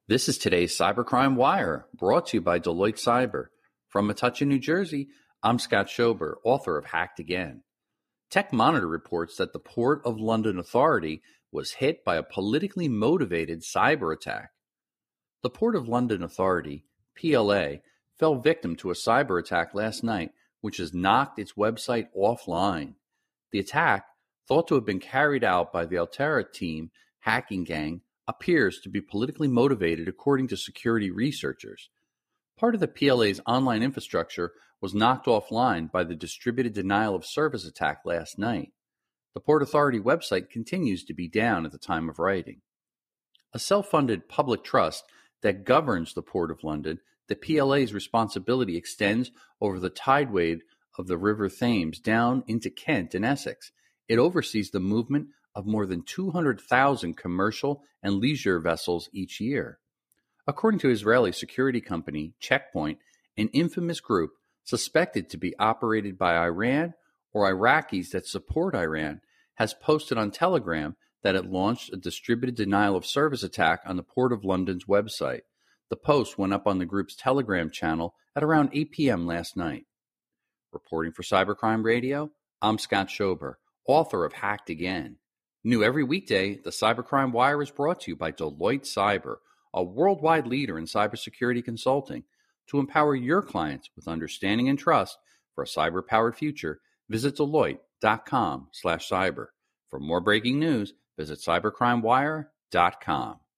This is today's Cybercrime Wire, brought to you by Deloitte Cyber. From Metuchen, New Jersey, I'm Scott Schober, author of Hacked Again. Tech Monitor reports that the Port of London Authority was hit by a politically motivated cyber attack. The Port of London Authority, PLA, fell victim to a cyber attack last night, which has knocked its website offline. The attack, thought to have been carried out by the Altera team hacking gang, appears to be politically motivated according to security researchers. Part of the PLA's online infrastructure was knocked offline by the distributed denial of service attack last night. The Port Authority website continues to be down at the time of writing. A self-funded public trust that governs the Port of London, the PLA's responsibility extends over the tideway of the River Thames down into Kent and Essex. It oversees the movement of more than 200,000 commercial and leisure vessels each year. According to Israeli security company Check Point, an infamous group suspected to be operated by Iran or Iraqis that support Iran has posted on Telegram that it launched a distributed denial of service attack on the Port of London's website. The post went up on the group's Telegram channel at around 8 p.m. last night. Reporting for Cybercrime Radio, I'm Scott Schober, author of Hacked Again. New every weekday, the Cybercrime Wire is brought to you by Deloitte Cyber, a worldwide leader in cybersecurity consulting. To empower your clients with understanding and trust for a cyber-powered future, visit Deloitte.com/cyber. For more breaking news, visit cybercrimewire.com.